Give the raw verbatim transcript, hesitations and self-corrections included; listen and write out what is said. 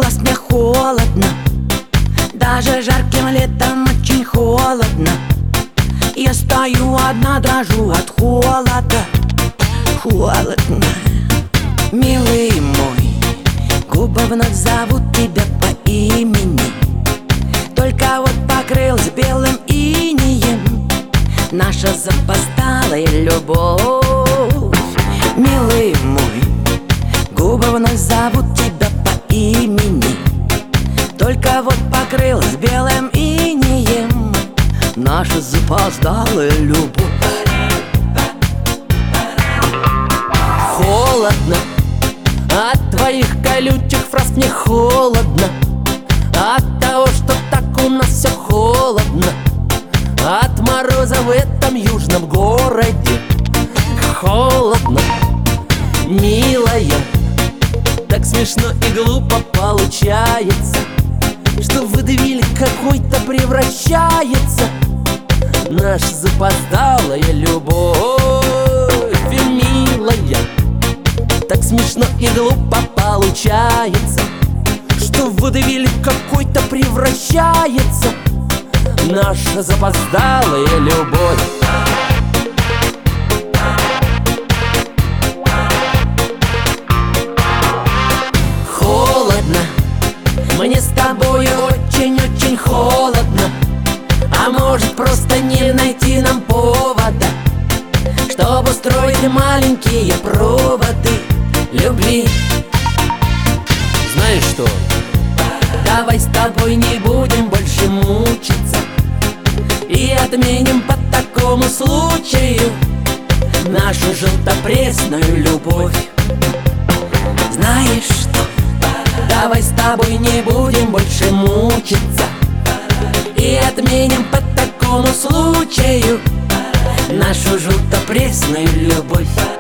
раз мне холодно, даже жарким летом очень холодно. Я стою одна, дрожу от холода. Холодно. Милый мой, губы вновь зовут тебя по имени, только вот покрылась белым инеем наша запоздалая любовь. Милый мой, губы вновь зовут тебя по имени, только вот покрылась белым инеем наша запоздалая любовь. Холодно от твоих колючих фраз, мне холодно от того, что так у нас все холодно, от мороза в этом южном городе. Холодно, милая, так смешно и глупо получается, что в водевиль какой-то превращается наша запоздалая любовь. Милая, так смешно и глупо получается, что в водевиль какой-то превращается наша запоздалая любовь. Холодно, мне с тобой очень-очень холодно, а может просто не найти нам повода, чтобы устроить маленькие проводы любви. Знаешь что? Давай с тобой не будем больше мучиться и отменим по такому случаю нашу желтопресную любовь. Знаешь что? Давай с тобой не будем больше мучиться и отменим по такому случаю нашу желтопресную любовь.